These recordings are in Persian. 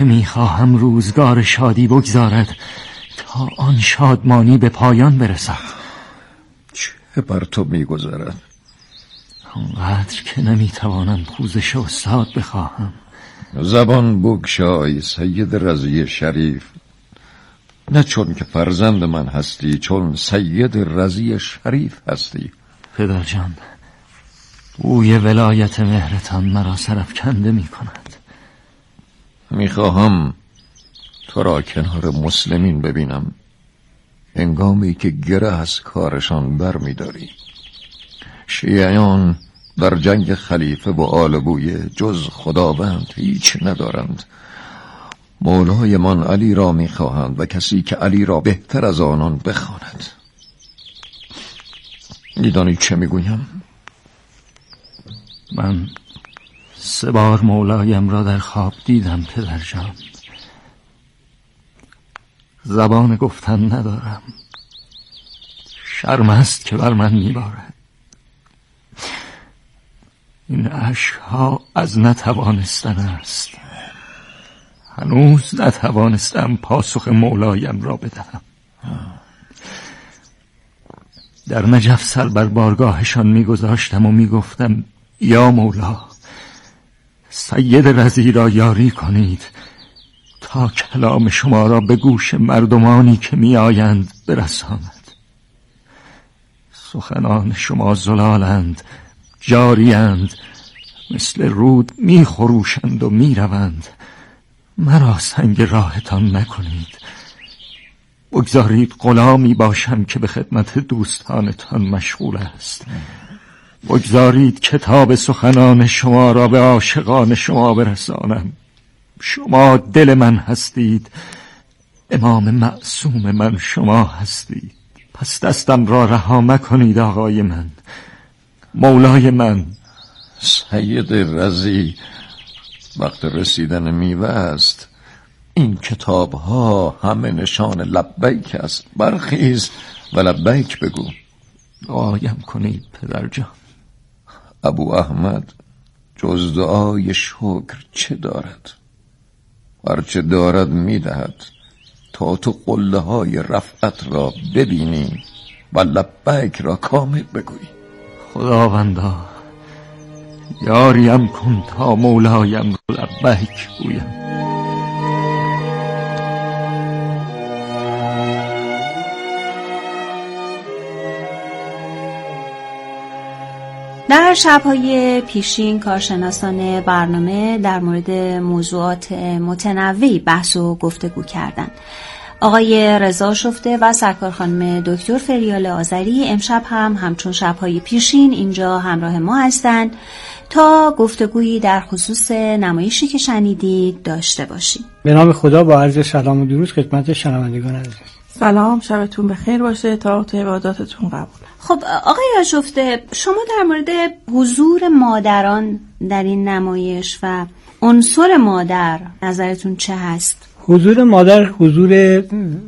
میخواهم روزگار شادی بگذارد تا آن شادمانی به پایان برسد. چه بر تو میگذرد؟ آنقدر که نمیتوانم پوزش استاد بخواهم. زبان بگشای سید رضی شریف، نه چون که فرزند من هستی، چون سید رضی شریف هستی. پدر جان، بوی ولایت مهرتان مرا سرافکنده می کند. میخواهم تو را کنار مسلمین ببینم هنگامی که گره از کارشان بر می‌داری. شیعیان در جنگ خلیفه و آل بویه جز خداوند هیچ ندارند. مولای من علی را میخواهند و کسی که علی را بهتر از آنان بخواند. میدانی چه میگویم؟ من 3 بار مولایم را در خواب دیدم پدر جان. زبان گفتن ندارم، شرم است که بر من میبارد. این اشک‌ها از نتوانستن است. هنوز نتوانستم پاسخ مولایم را بدهم. در نجف سر بر بارگاهشان میگذاشتم و میگفتم یا مولا، سید رضی را یاری کنید تا کلام شما را به گوش مردمانی که میآیند برساند. سخنان شما زلالند، جاریند، مثل رود میخروشند و میروند. مرا سنگ راهتان نکنید. بگذارید غلامی باشم که به خدمت دوستانتان مشغول است. بگذارید کتاب سخنان شما را به عاشقان شما برسانم. شما دل من هستید، امام معصوم من شما هستید. پس دستم را رها مکنید آقای من، مولای من. سید رضی، وقت رسیدن میوه است. این کتاب ها همه نشان لبیک است. برخیز و لبیک بگو. دعایم کنید پدر جان. ابو احمد جز دعای شکر چه دارد؟ هرچه دارد میدهد تا تو قله های رفعت را ببینی و لبیک را کامل بگویی. خداوندا یاریم کن تا مولایم را لبیک گویم. در شب‌های پیشین کارشناسان برنامه در مورد موضوعات متنوعی بحث و گفتگو کردند. آقای رضا شفته و سرکار خانم دکتر فریال آذری امشب هم همچون شب‌های پیشین اینجا همراه ما هستند تا گفتگویی در خصوص نمایشی که شنیدید داشته باشیم. به نام خدا با عرض سلام و درود خدمت شنوندگان عزیز. سلام، شبتون بخیر باشه تا عباداتتون قبول. خب آقای شفته، شما در مورد حضور مادران در این نمایش و عنصر مادر نظرتون چه هست؟ حضور مادر حضور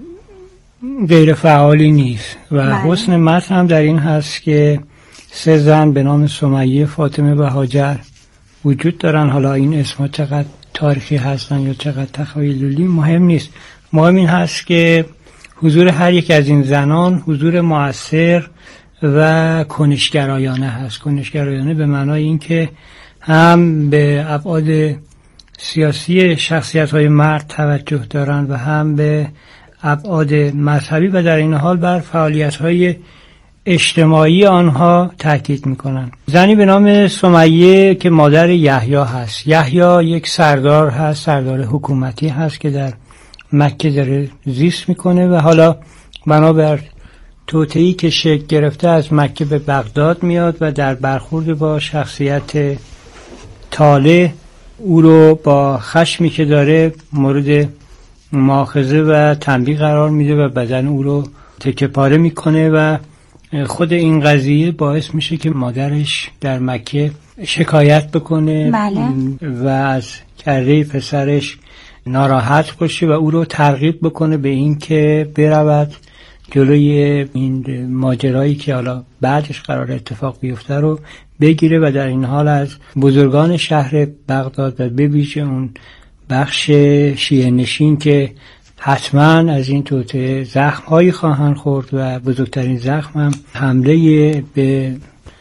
غیر فعالی نیست و حسن متن هم در این هست که 3 زن به نام سمیه، فاطمه و هاجر وجود دارن. حالا این اسمها چقدر تاریخی هستن یا چقدر تخیلی مهم نیست. مهم این هست که حضور هر یک از این زنان حضور مؤثر و کنشگرایانه هست. کنشگرایانه به معنای این که هم به ابعاد سیاسی شخصیت‌های مرد توجه دارند و هم به ابعاد مذهبی و در این حال بر فعالیت‌های اجتماعی آنها تاکید می‌کنند. زنی به نام سمیه که مادر یحیی هست. یحیی یک سردار هست، سردار حکومتی هست که در مکه داره زیست میکنه و حالا بنابر توطئه‌ای که شکل گرفته از مکه به بغداد میاد و در برخورد با شخصیت طالع او رو با خشمی که داره مورد مؤاخذه و تنبیه قرار میده و بدن او رو تکه پاره میکنه و خود این قضیه باعث میشه که مادرش در مکه شکایت بکنه. بله. و از کره پسرش ناراحت باشه و او رو ترغیب بکنه به این که برود جلوی این ماجرایی که حالا بعدش قرار اتفاق بیفته رو بگیره و در این حال از بزرگان شهر بغداد و به ویژه اون بخش شیعه نشین که حتما از این توطئه زخم‌هایی خواهند خورد و بزرگترین زخم هم حمله به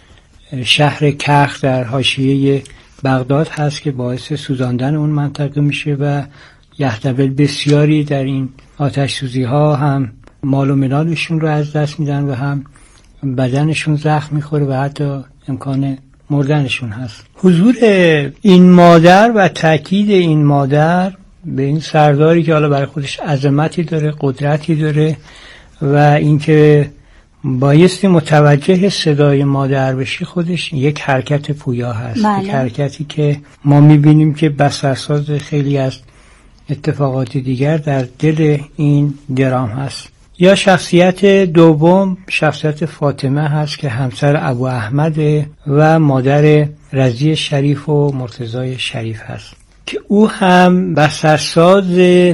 شهر کخ در حاشیه بغداد هست که باعث سوزاندن اون منطقه میشه و یحتمل بسیاری در این آتش سوزی ها هم مال و منالشون رو از دست میدن و هم بدنشون زخم میخوره و حتی امکان مردنشون هست. حضور این مادر و تاکید این مادر به این سرداری که حالا برای خودش عظمتی داره، قدرتی داره و اینکه بایستی متوجه صدای مادر بشی، خودش یک حرکت پویا هست. بله. یک حرکتی که ما میبینیم که بسترساز خیلی از اتفاقات دیگر در دل این درام هست. یا شخصیت دوم شخصیت فاطمه هست که همسر ابو احمد و مادر رضی شریف و مرتضی شریف هست که او هم بسترساز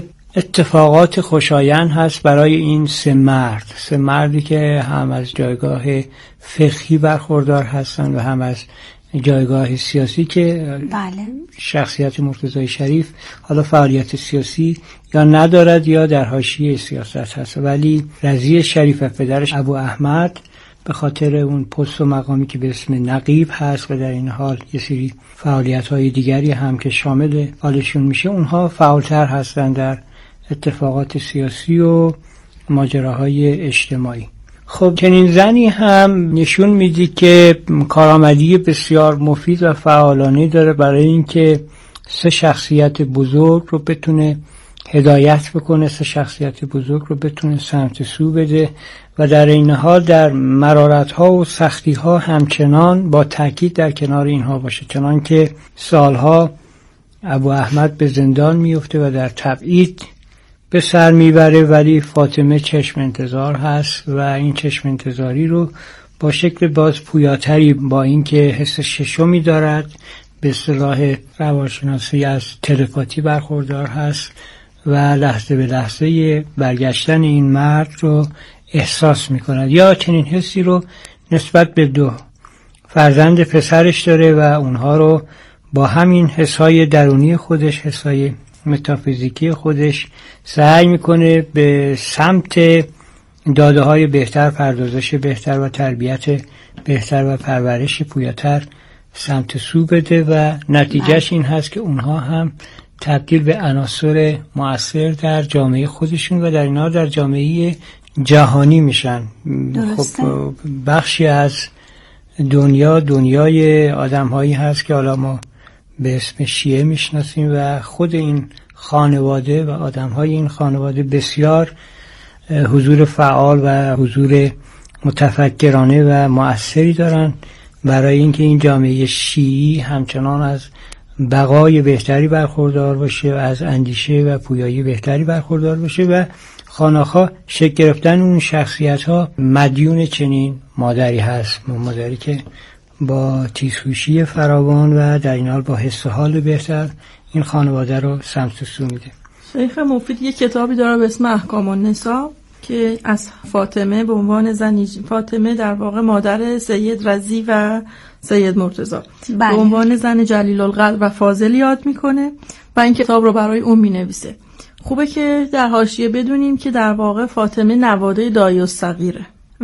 اتفاقات خوشایند هست برای این سه مردی که هم از جایگاه فقهی برخوردار هستند و هم از جایگاه سیاسی که بله. شخصیت مرتضی شریف حالا فعالیت سیاسی یا ندارد یا در حاشیه سیاست هست، ولی رضی شریف و پدرش ابو احمد به خاطر اون پست و مقامی که به اسم نقیب هست و در این حال یه سری فعالیت‌های دیگری هم که شامل حالشون میشه، اونها فعالتر هستن در اتفاقات سیاسی و ماجراهای اجتماعی. خب چنین زنی هم نشون میدی که کارآمدی بسیار مفید و فعالانه داره برای اینکه سه شخصیت بزرگ رو بتونه هدایت بکنه، سه شخصیت بزرگ رو بتونه سمت سو بده و در این حال در مرارت‌ها و سختی‌ها همچنان با تاکید در کنار اینها باشه، چنان که سالها ابو احمد به زندان میفته و در تبعید به سر میبره، ولی فاطمه چشم انتظار هست و این چشم انتظاری رو با شکل باز پویاتری، با اینکه حس ششمی دارد، به اصطلاح روانشناسی از تلپاتی برخوردار هست و لحظه به لحظه برگشتن این مرد رو احساس میکند یا چنین حسی رو نسبت به دو فرزند پسرش داره و اونها رو با همین حسای درونی خودش، حسای متافیزیکی خودش سعی میکنه به سمت داده های بهتر، پردازش بهتر و تربیت بهتر و پرورش پویاتر سمت سو بده و نتیجهش این هست که اونها هم تبدیل به عناصر مؤثر در جامعه خودشون و در اینا در جامعه جهانی میشن. درسته. خب بخشی از دنیای آدم هایی هست که حالا ما به اسم شیعه میشناسیم و خود این خانواده و آدم های این خانواده بسیار حضور فعال و حضور متفکرانه و مؤثری دارن برای اینکه این جامعه شیعی همچنان از بقای بهتری برخوردار باشه و از اندیشه و پویایی بهتری برخوردار باشه و خانه‌ها شکل گرفتن اون شخصیت ها مدیون چنین مادری هست، مادری که با تیزهوشی فراوان و در این حال با حس و حال بهتر این خانواده رو سمت سو میده. شیخ مفید یک کتابی داره به اسم احکام النساء که از فاطمه به عنوان زنی، فاطمه در واقع مادر سید رضی و سید مرتضی، به عنوان زن جلیل القدر و فاضل یاد میکنه و این کتاب رو برای اون مینویسه. خوبه که در حاشیه بدونیم که در واقع فاطمه نواده دایی الصغیره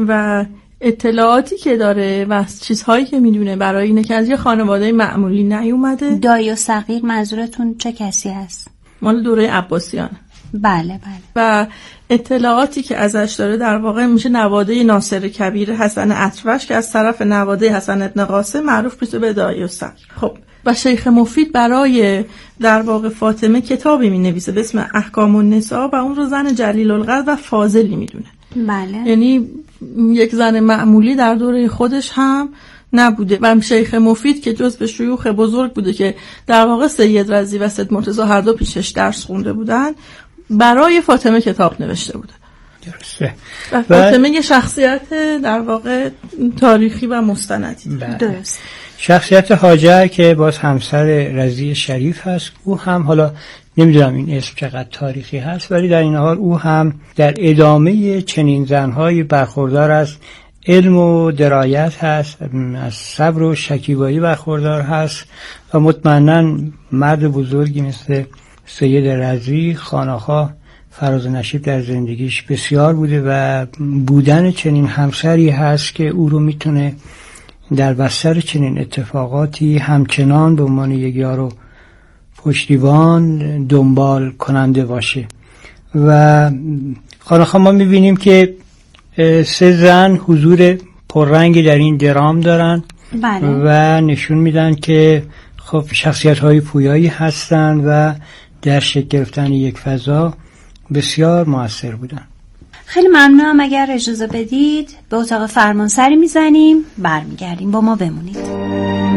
و اطلاعاتی که داره و چیزهایی که میدونه برای اینه که از یه خانواده معمولی نیومده. دایی الصغیر منظورتون چه کسی هست؟ مال دوره عباسیان. بله. و اطلاعاتی که ازش داره در واقع میشه نواده ناصر کبیر حسن اطرش که از طرف نواده حسن ابن قاسم معروف میشه به دایی الصغیر. خب و شیخ مفید برای در واقع فاطمه کتابی مینویسه به اسم احکام النساء و اون رو زن جلیل القدر و فاضلی میدونه. بله. یعنی یک زن معمولی در دوره خودش هم نبوده و شیخ مفید که جزو شیوخ بزرگ بوده که در واقع سید رضی و سید مرتضی هر دو پیشش درس خونده بودن، برای فاطمه کتاب نوشته بوده. درسته. و فاطمه یه شخصیت در واقع تاریخی و مستندی. درست. شخصیت هاجر که باز همسر رضی شریف هست، او هم حالا نمیدونم این اسم چقدر تاریخی هست، ولی در این حال او هم در ادامه چنین زنهای برخوردار از علم و درایت هست، از صبر و شکیبایی برخوردار هست و مطمئناً مرد بزرگی مثل سید رضی خانه‌ها فراز و نشیب در زندگیش بسیار بوده و بودن چنین همسری هست که او رو میتونه در بستر چنین اتفاقاتی همچنان به عنوان یک یار و پشتیبان دنبال کننده باشه. و خانه‌ها ما میبینیم که 3 زن حضور پررنگی در این درام دارن. بله. و نشون میدن که خب شخصیت‌های پویایی هستن و در شکل گرفتن یک فضا بسیار مؤثر بودن. خیلی ممنونم. اگر اجازه بدید به اتاق فرمانسری میزنیم، برمیگردیم. با ما بمونید.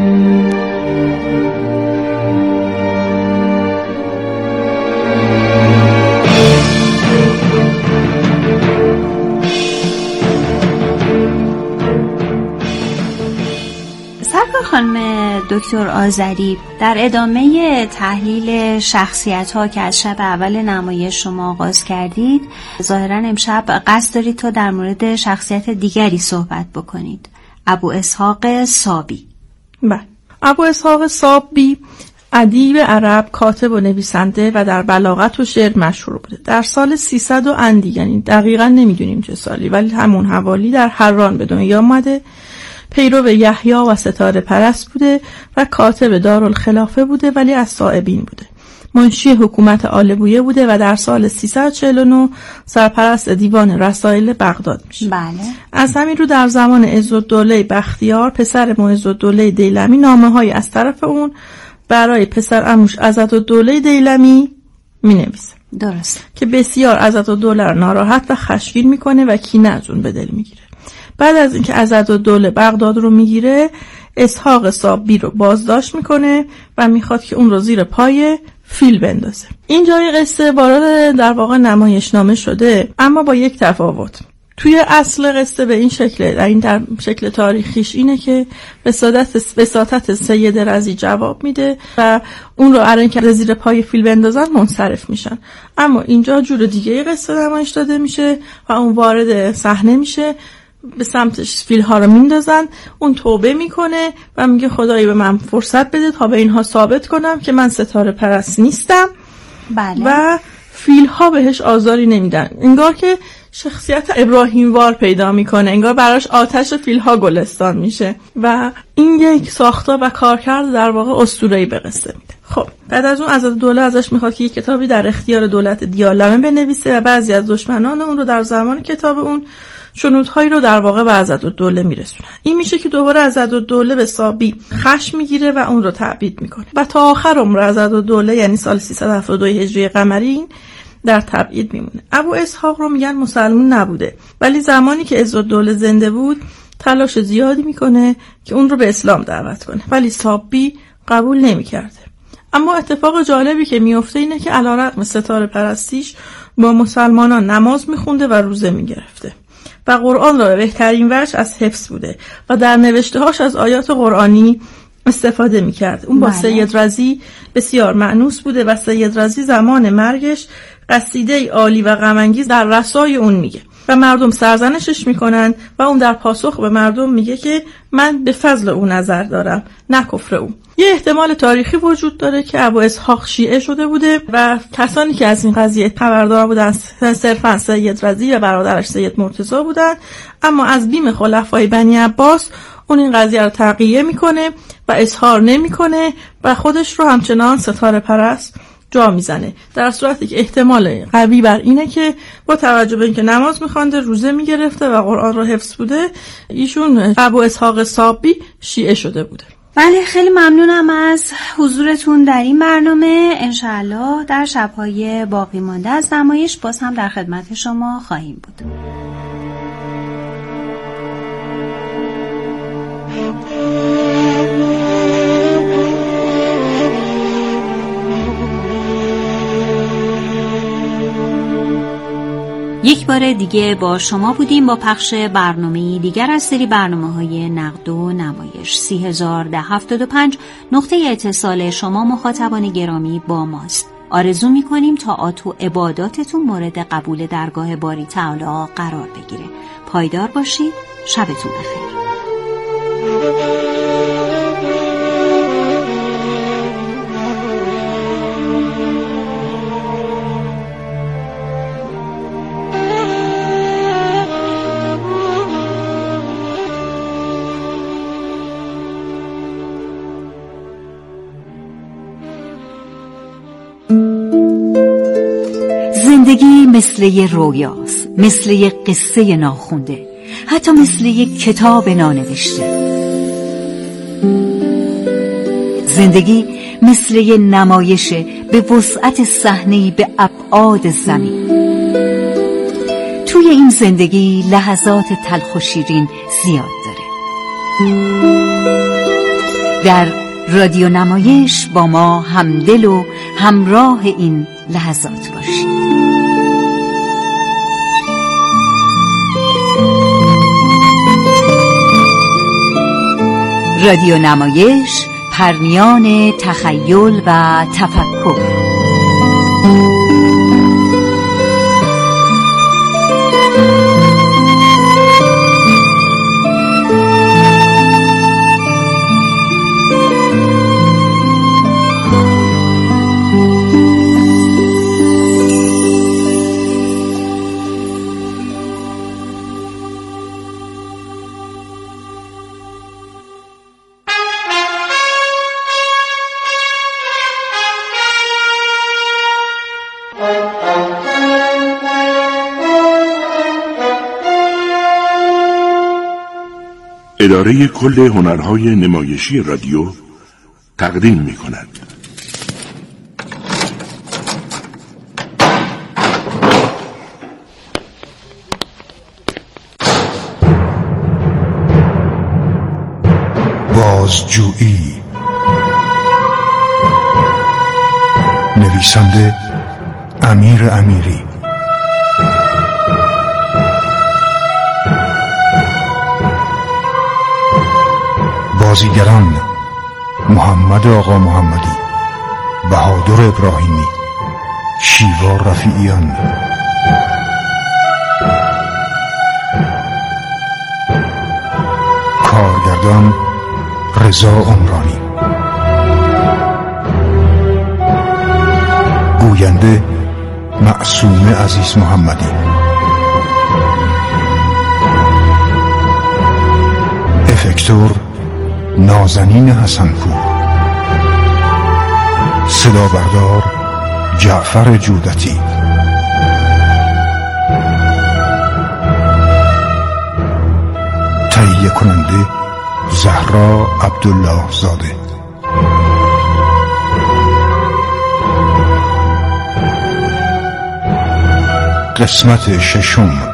خانم دکتر آذری، در ادامه تحلیل شخصیت‌ها که از شب اول نمایش شما آغاز کردید، ظاهراً امشب قصد دارید تا در مورد شخصیت دیگری صحبت بکنید، ابو اسحاق صابی. بله، ابو اسحاق صابی ادیب عرب، کاتب و نویسنده و در بلاغت و شعر مشهور بوده. در سال 300 و اندی، یعنی دقیقاً نمیدونیم چه سالی، ولی همون حوالی در حران به دنیا آمده. پیرو یحیی و ستاره پرست بوده و کاتب دارالخلافه بوده، ولی از صائبین بوده. منشی حکومت آل بویه بوده و در سال 349 سرپرست دیوان رسائل بغداد میشه. بله. از همین رو در زمان عزالدوله بختیار، پسر عزالدوله دیلمی، نامه‌های از طرف اون برای پسر عموش عزت‌الدوله دیلمی مینویسه. درست. که بسیار عزت‌الدوله ناراحت و خشمگین میکنه و کینه از اون به دل میگیره. بعد از اینکه عزت‌الدوله بغداد رو میگیره، اسحاق صابی رو بازداشت میکنه و میخواد که اون رو زیر پای فیل بندازه. این جای قصه وارد در واقع نمایشنامه شده، اما با یک تفاوت. توی اصل قصه به این شکله، در شکل تاریخیش اینه که وساطت سید رضی جواب میده و اون رو ارن که زیر پای فیل بندازن منصرف میشن. اما اینجا جور دیگه قصه نمایش داده میشه و اون وارد صحنه میشه، به سمتش فیلها رو میندازن، اون توبه میکنه و میگه خدایی به من فرصت بده تا به اینها ثابت کنم که من ستاره پرست نیستم. بله. و فیلها بهش آزاری نمیدن، انگار که شخصیت ابراهیم وار پیدا میکنه، انگار براش آتش فیلها گلستان میشه و این یک ساختار و کارکرد در واقع اسطوره‌ای به قصه میده. خب بعد از اون عزت‌الدوله ازش میخواد که یک کتابی در اختیار دولت دیالمه بنویسه و بعضی از دشمنان اون رو در زمان کتاب اون شنودهایی رو در واقع به عزت‌الدوله میرسونه. این میشه که دوباره عزت‌الدوله به صابی خشم میگیره و اون رو تعبید میکنه و تا آخر عمر عزت‌الدوله، یعنی سال 372 هجری قمری، در تبعید میمونه. ابو اسحاق رو میگن مسلمان نبوده، ولی زمانی که عزت‌الدوله زنده بود تلاش زیادی میکنه که اون رو به اسلام دعوت کنه، ولی صابی قبول نمیکرده. اما اتفاق جالبی که میفته اینه که علیرغم ستاره پرستیش با مسلمانان نماز میخونده و روزه میگرفته و قرآن را به بهترین وجه از حفظ بوده و در نوشته‌هاش از آیات قرآنی استفاده میکرد. اون با سید رضی بسیار مأنوس بوده و سید رضی زمان مرگش قصیده عالی و غم‌انگیز در رسای اون میگه و مردم سرزنشش میکنن و اون در پاسخ به مردم میگه که من به فضل او نظر دارم، نه کفر او. یه احتمال تاریخی وجود داره که ابو اسحاق شیعه شده بوده و کسانی که از این قضیه خبردار بودن صرفا سید رضی و برادرش سید مرتضی بودن، اما از بیم خلفای بنی عباس اون این قضیه رو تقیه میکنه و اظهار نمیکنه و خودش رو همچنان ستاره پرست جا میزنه، در صورتی که احتمال قوی بر اینه که با توجه به اینکه نماز میخوانده، روزه میگرفته و قرآن رو حفظ بوده، ایشون ابو اسحاق صابی شیعه شده بوده. بله، خیلی ممنونم از حضورتون در این برنامه. انشاءالله در شبهای باقی مانده از نمایش باز هم در خدمت شما خواهیم بود. یک بار دیگه با شما بودیم با پخش برنامه‌ای دیگر از سری برنامه‌های نقد و نمایش. 3075 نقطه اتصال شما مخاطبان گرامی با ماست. آرزو می‌کنیم طاعات و عباداتتون مورد قبول درگاه باری تعالی قرار بگیره. پایدار باشید. شبتون بخیر. زندگی مثل یه رویاست، مثل یه قصه ناخونده، حتی مثل یه کتاب نانوشته. زندگی مثل یه نمایشه به وسعت صحنه‌ای به ابعاد زمین. توی این زندگی لحظات تلخ و شیرین زیاد داره. در رادیو نمایش با ما همدل و همراه این لحظات باشید. رادیو نمایش، پرنیان تخیل و تفکر. اداره کل هنرهای نمایشی رادیو تقدیم می کند. بازجویی. نویسنده امیر امیری. بازیگران: محمد آقا محمدی، بهادر ابراهیمی، شیوا رفیعیان. کارگردان: رضا عمرانی. گوینده: معصومه عزیز محمدی. افکتور: نازنین حسنپور. صدا بردار: جعفر جودتی. تهیه کننده: زهرا عبدالله زاده. قسمت ششم.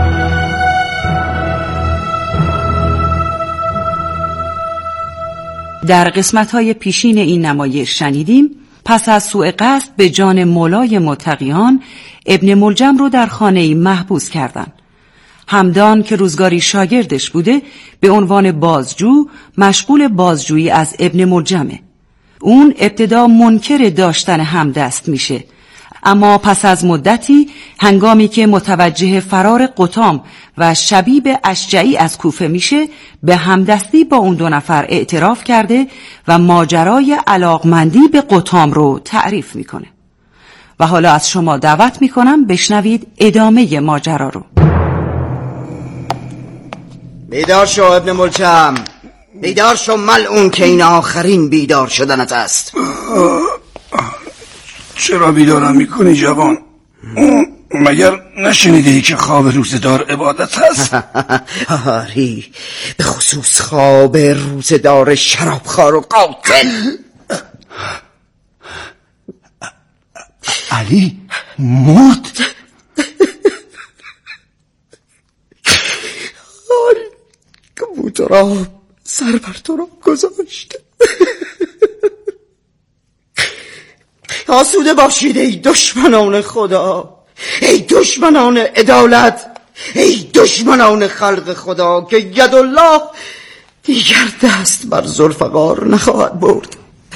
در قسمت‌های پیشین این نمایش شنیدیم پس از سوء قصد به جان مولای متقیان، ابن ملجم رو در خانه‌ای محبوس کردند. همدان که روزگاری شاگردش بوده به عنوان بازجو مشغول بازجویی از ابن ملجمه. اون ابتدا منکر داشتن همدست میشه، اما پس از مدتی هنگامی که متوجه فرار قطام و شبیب اشجعی از کوفه میشه به همدستی با اون دو نفر اعتراف کرده و ماجرای علاقمندی به قطام رو تعریف میکنه. و حالا از شما دعوت میکنم بشنوید ادامه ماجرا رو. بیدار شو ابن ملجم، بیدار شو ملعون که این آخرین بیدار شدنت است. چرا بیدارم میکنی جوان؟ مگر نشنیدی که خواب روزدار عبادت هست؟ آری، به خصوص خواب روزدار شرابخوار و قاتل. علی مرد؟ آری، کبوترها سر بر تو را گذاشته. آسوده باشید ای دشمنان خدا، ای دشمنان عدالت، ای دشمنان خلق خدا که یدالله دیگر دست بر ذوالفقار نخواهد برد.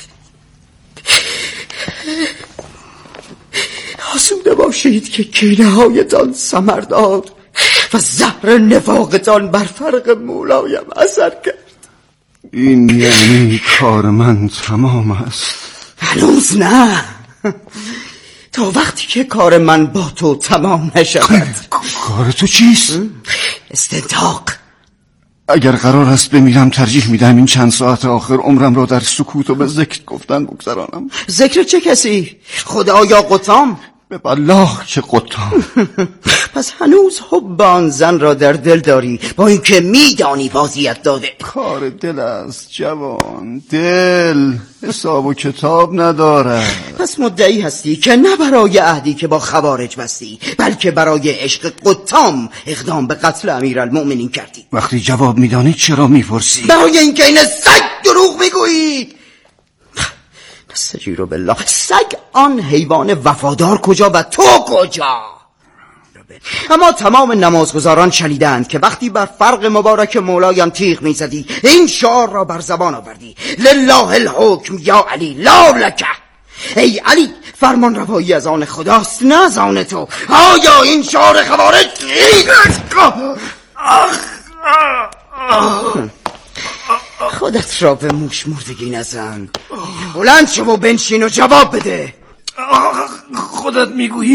آسوده باشید که کینه هایتان ثمر داد و زهر نفاقتان بر فرق مولایم اثر کرد. این یعنی کار من تمام است؟ هنوز نه، تا وقتی که کار من با تو تمام نشود. کار تو چیست؟ استنطاق. اگر قرار است بمیرم ترجیح میدم این چند ساعت آخر عمرم را در سکوت و به ذکر گفتن بگذرانم. ذکر چه کسی؟ خدا یا قطام؟ به بالله چه قطام. پس هنوز حب آن زن را در دل داری با اینکه میدانی بازیت داده. کار دل است جوان، دل حساب و کتاب ندارد. پس مدعی هستی که نه برای عهدی که با خوارج بستی بلکه برای عشق قطام اقدام به قتل امیرالمؤمنین کردی. وقتی جواب میدانی چرا میپرسی؟ برای اینکه این سگ دروغ میگویی. نستجیر بالله، سگ آن حیوان وفادار کجا و تو کجا؟ اما تمام نمازگزاران شنیدند که وقتی بر فرق مبارک مولایم تیغ میزدی این شعار را بر زبان آوردی: لله الحکم یا علی لا لک. ای علی، فرمان روایی از آن خداست نه از آن تو. آیا این شعار خوارج؟ خودت را به موش مردگی نزن. بلند شو و بنشین و جواب بده. خودت میگویی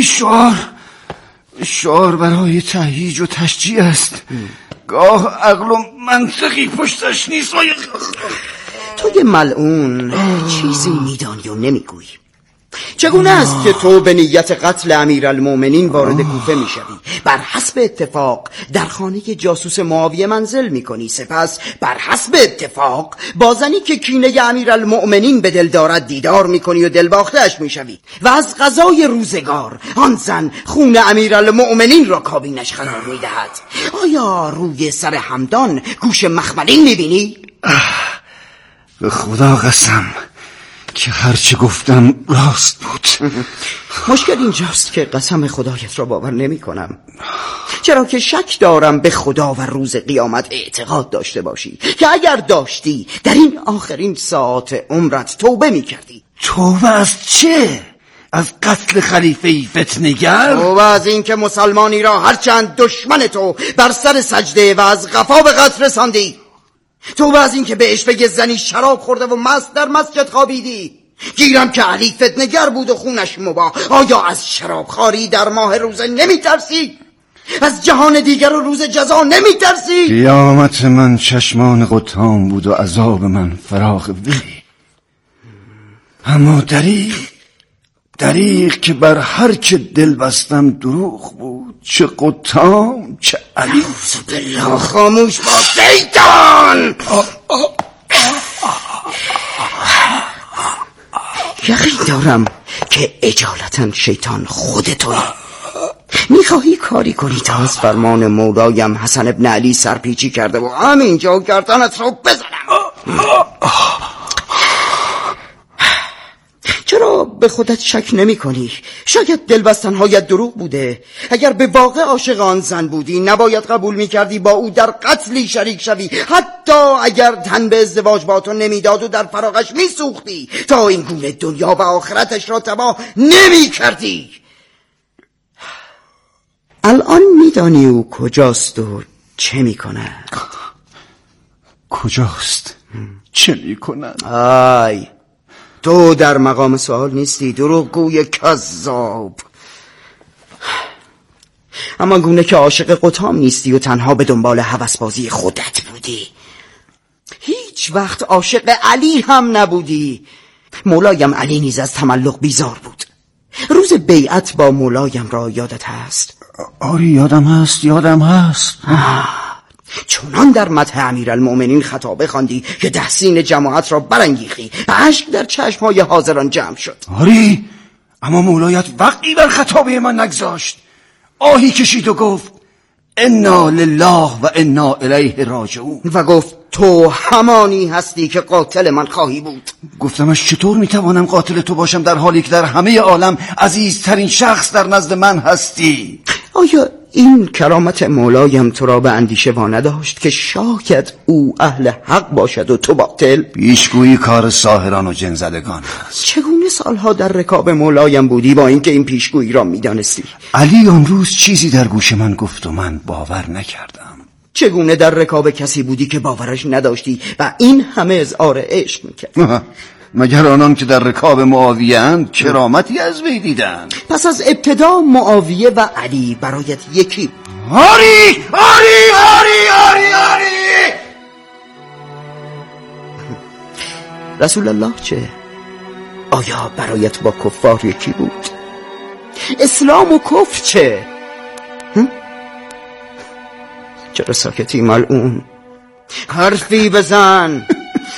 شعار برای تهییج و تشجیع است. گاه عقل و منطقی پشتش نیست. تو یه ملعون چیزی میدانی و نمیگویی. چگونه است که تو به نیت قتل امیرالمؤمنین وارد کوفه میشوی، بر حسب اتفاق در خانه جاسوس معاویه منزل میکنی، سپس بر حسب اتفاق با زنی که کینه امیرالمؤمنین به دل دارد دیدار میکنی و دلباخته‌اش میشوی و از قضای روزگار آن زن خون امیرالمؤمنین را کابینش قرار میدهد. آیا روی سر همدان گوش مخملین میبینی؟ به خدا قسم که هرچه گفتم راست بود. مشکل اینجاست که قسم خدایت را باور نمی کنم، چرا که شک دارم به خدا و روز قیامت اعتقاد داشته باشی که اگر داشتی در این آخرین ساعات عمرت توبه می کردی. توبه از چه؟ از قتل خلیفه فتنه‌گر؟ توبه از این که مسلمانی را هرچند دشمن تو بر سر سجده و از قفا به قتل رساندی. توبه از این که به عشوه زنی شراب خورده و مست در مسجد خوابیدی. گیرم که علی فتنه‌گر بود و خونش مباح. آیا از شراب خواری در ماه روزه نمی ترسی؟ از جهان دیگر و روز جزا نمی ترسی؟ قیامت من چشمان قطام بود و عذاب من فراق وی. اما دریغ که بر هر که دل بستم دروغ بود، چه قطام چه علی. بالله خاموش با شیطان. یقین دارم که اجالتا شیطان خود تویی. میخواهی کاری کنی تا از فرمان مولایم حسن ابن علی سرپیچی کرده و همینجا گردنت رو بزنم. چرا به خودت شک نمی کنی؟ شاید دلبستنهایت دروغ بوده. اگر به واقع عاشق آن زن بودی نباید قبول می کردی با او در قتلی شریک شوی، حتی اگر تن به ازدواج با تو نمیداد و در فراغش می سوختی تا این گونه دنیا و آخرتش را تباه نمی کردی. الان میدانی او کجاست و چه می کند؟ کجاست؟ چه می کند؟ آی تو در مقام سوال نیستی، دروغگوی کذاب. اما گونه که عاشق قطام نیستی و تنها به دنبال هوسبازی خودت بودی. هیچ وقت عاشق علی هم نبودی. مولایم علی نیز از تملق بیزار بود. روز بیعت با مولایم را یادت هست؟ آری یادم هست. چونان در مدح امیرالمؤمنین خطابه خواندی که تحسین جماعت را برانگیختی و اشک در چشمهای حاضران جمع شد. آری، اما مولایت وقتی بر خطابه من نگذاشت. آهی کشید و گفت انا لله و انا الیه راجعون و گفت تو همانی هستی که قاتل من خواهی بود. گفتمش چطور میتوانم قاتل تو باشم در حالی که در همه عالم عزیزترین شخص در نزد من هستی؟ آیا این کرامت مولایم تو را به اندیشه وانداشت که شاید او اهل حق باشد و تو باطل؟ پیشگویی کار ساحران و جنزدگان است. چگونه سالها در رکاب مولایم بودی با اینکه این پیشگویی را میدانستی؟ علی اون روز چیزی در گوش من گفت و من باور نکردم. چگونه در رکاب کسی بودی که باورش نداشتی و این همه اظهار عشق میکرد؟ مگر آنان که در رکاب معاویه اند کرامتی از وی دیدند؟ پس از ابتدا معاویه و علی برایت یکی. آری آری آری آری آری. رسول الله چه؟ آیا برایت با کفار یکی بود؟ اسلام و کفر چه؟ چرا ساکتی ملعون؟ حرفی بزن.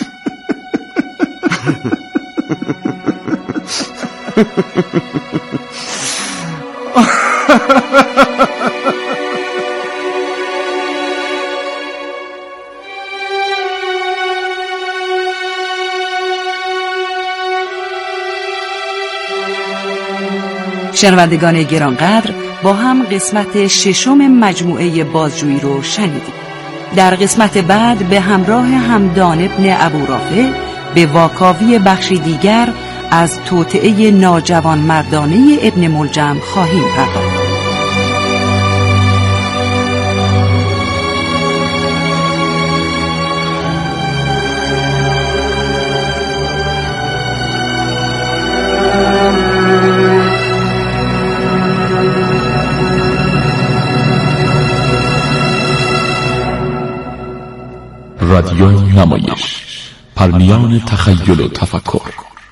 شنوندگان گرانقدر، با هم قسمت ششم مجموعه بازجویی رو شنیدیم. در قسمت بعد به همراه همدان ابن ابورافع به واکاوی بخشی دیگر از توطئه ناجوان مردانه ابن ملجم خواهیم پرداخت. رادیو نمایش، پرنیان تخیل و تفکر.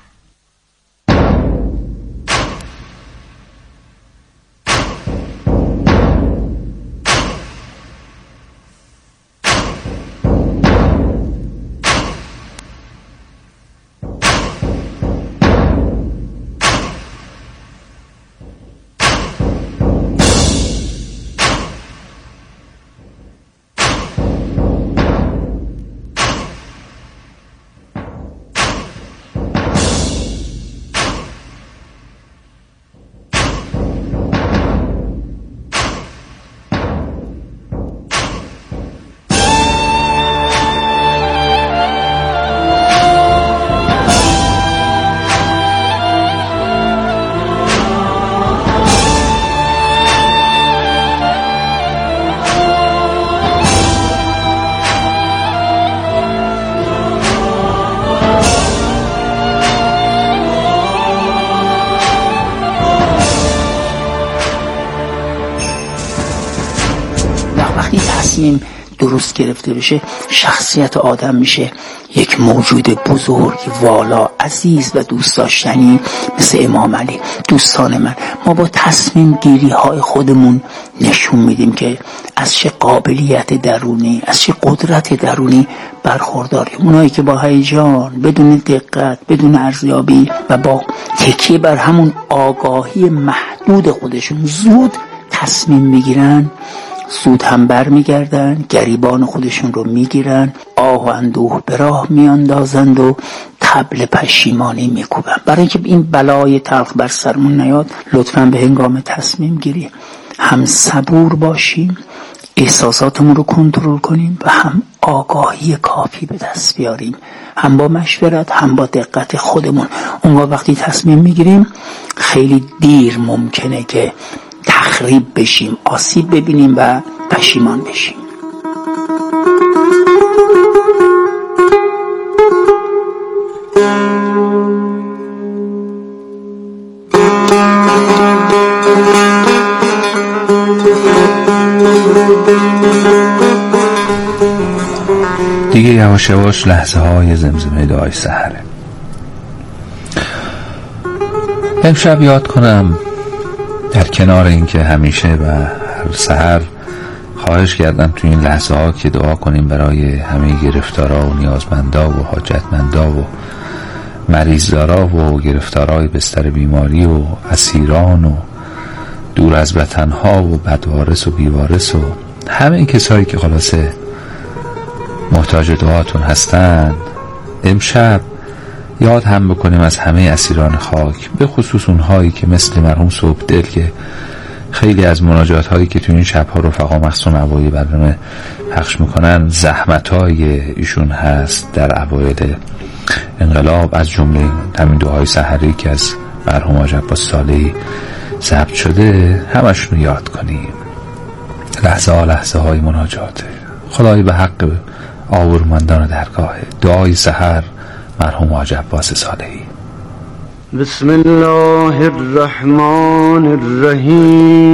وقتی تصمیم درست گرفته بشه، شخصیت آدم میشه یک موجود بزرگ، والا، عزیز و دوست داشتنی مثل امام علی. دوستان من، ما با تصمیم گیری های خودمون نشون میدیم که از چه قابلیت درونی، از چه قدرت درونی برخورداریم. اونایی که با هیجان، بدون دقت، بدون ارزیابی و با تکیه بر همون آگاهی محدود خودشون زود تصمیم میگیرن، زود هم بر میگردن، گریبان خودشون رو میگیرن، آه و اندوه به راه میاندازند و طبل پشیمانی میکوبن. برای اینکه این بلای تلخ بر سرمون نیاد، لطفاً به هنگام تصمیم گیری هم صبور باشیم، احساساتمون رو کنترل کنیم و هم آگاهی کافی به دست بیاریم، هم با مشورت هم با دقت خودمون. اونگاه وقتی تصمیم میگیریم خیلی دیر ممکنه که تخریب بشیم، آسیب ببینیم و پشیمان بشیم. دیگه یواش یواش لحظه های زمزمه دعای سحره. امشب یاد کنم در کنار اینکه همیشه و هر سحر خواهش کردم تو این لحظه ها که دعا کنیم برای همه گرفتارا و نیازمندا و حاجتمندا و مریضدارا و گرفتارای بستر بیماری و اسیران و دور از وطنها و بدوارث و بیوارث و همه این کسایی که خلاصه محتاج دعاتون هستن، امشب یاد هم بکنیم از همه اسیران خاک، به خصوص اونهایی که مثل مرحوم صبحدل که خیلی از مناجات هایی که تو این شبها رفقا مخصوص اوایل برنامه پخش میکنن زحمتای ایشون هست در اوایل انقلاب، از جمله همین دعای سحری که از مرحوم حاج عباس صالحی ضبط شده، همشون رو یاد کنیم. لحظه های مناجاته. خدای به حق آورمندان درگاه، دعای سحر مرحوم حاج عباس صالحی. بسم الله الرحمن الرحیم.